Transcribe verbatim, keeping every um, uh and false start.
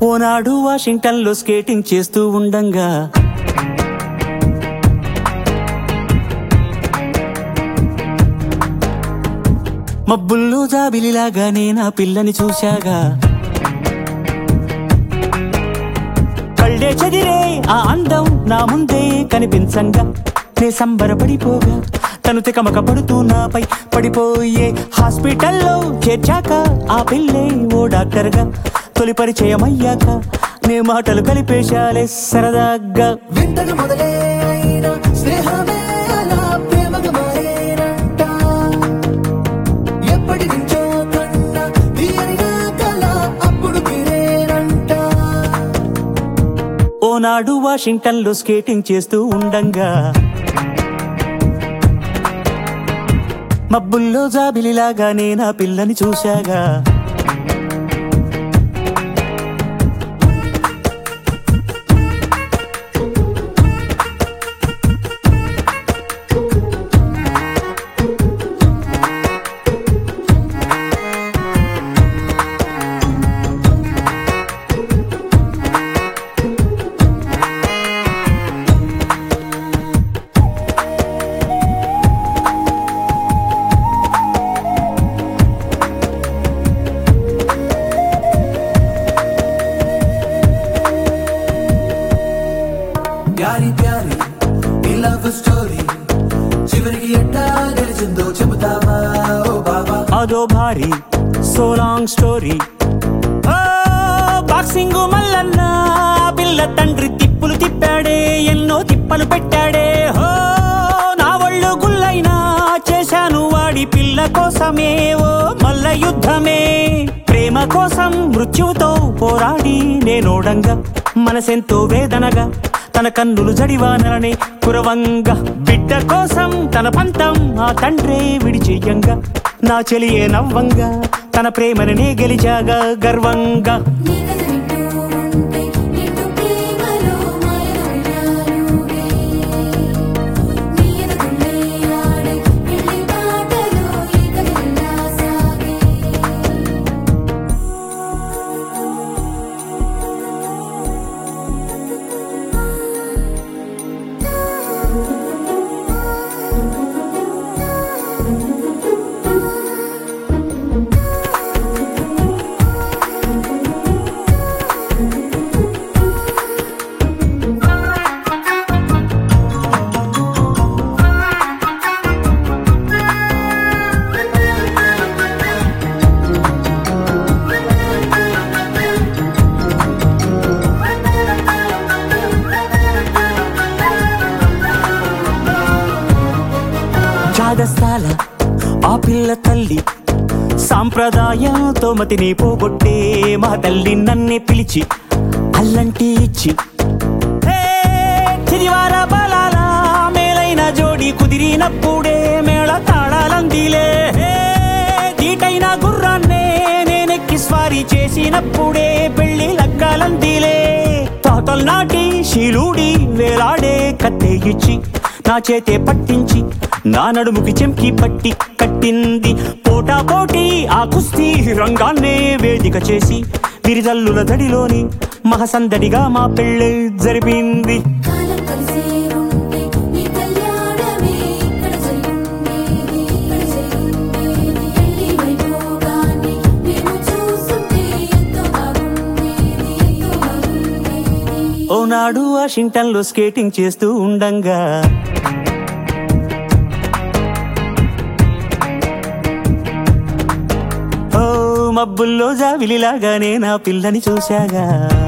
ఓనాడు వాషింగ్టన్ లో స్కేటింగ్ చేస్తూ ఉండంగా మబ్బుల్లో జాబిలిలాగా నేను ఆ పిల్లని చూశాగా కళ్ళే చెదిరే ఆ అందం నా ముందే కనిపించంగా నే సంబరపడిపోగా తను తికమక పడుతూ నాపై పడిపోయే హాస్పిటల్లో చేర్చాక ఆ పిల్లే ఓ డాక్టర్గా తొలి పరిచయం అయ్యాక నే మాటలు కలిపేశాలే సరదాగా వింతగా మొదలే అయినా స్నేహమే అలా ప్రేమగా మారేనంట ఎప్పటి నుంచో కన్నా తీయనిగా కల అప్పుడు మీరేనంట ఓనాడు వాషింగ్టన్ లో స్కేటింగ్ చేస్తూ ఉండంగా మబ్బుల్లో జాబిలిలాగా నేను ఆ పిల్లని చూశాగా ప్యారీ ప్యారీ ఈ లవ్ స్టోరీ చివరికి ఎట్టా గెలిచిందో చెబుతావా ఓ బాబా అదో భారీ so long story boxing Mallanna పిల్ల తండ్రి తిప్పులు తిప్పాడే ఎన్నో తిప్పలు పెట్టాడే హో నా ఒళ్ళు గుల్లైనా చేశాను వాడి పిల్ల కోసమే ఓ మల్ల యుద్ధమే ప్రేమ కోసం మృత్యువుతో పోరాడి నేనోడంగా మనసెంతో వేదనగా తన కన్నులు జడివానలనే కురవంగా బిడ్డ కోసం తన పంతం ఆ తండ్రే విడిచెయ్యంగా నా చెలియే నవ్వంగా తన ప్రేమని నే గెలిచాగా గర్వంగా చాదస్తాల ఆ పిల్ల తల్లి సాంప్రదాయంతో మతిని పోగొట్టే మా తల్లి నన్నే పిలిచి అల్లంటి ఇచ్చి చిరివార బలాల మేలైన జోడి కుదిరినప్పుడే మేళ తాళాలందిలే దీటైన గుర్రాన్నే నేనెక్కి స్వారీ చేసినప్పుడే పెళ్లి లగ్గాలందిలే తాతల్ నాటి శీలుడి వేలాడే కత్తే ఇచ్చి నా చేతే పట్టించి నా నడుముకి చెంకి పట్టి కట్టింది పోటా పోటీ ఆ కుస్తీ రంగాన్నే వేదిక చేసి విరిజల్లుల దడిలోని మహసందడిగా మా పెళ్ళి జరిపింది ఓనాడు వాషింగ్టన్ లో స్కేటింగ్ చేస్తూ ఉండంగా మబ్బుల్లో జాబిలిలాగానే నా పిల్లని చూశాగా